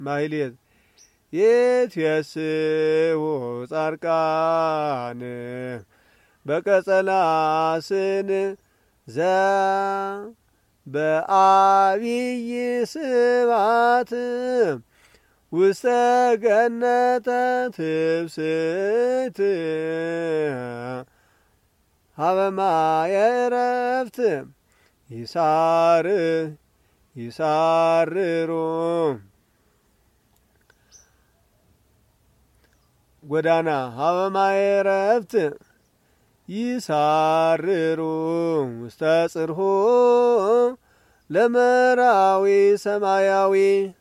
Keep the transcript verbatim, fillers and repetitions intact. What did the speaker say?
ማሕሌት ይትየስሑ ጻድቃን በቀጸላ ስን ዘ በአብይ ስብሐት ውስተ ገነተ ትፍስሕት ሀበ ማየ ዕረፍት ይሳር ይሳርሩ ጎዳና ሀበ ማየ ዕረፍት ይሳርሩ ውስተ ጽርሑ ለመራዊ ሰማያዊ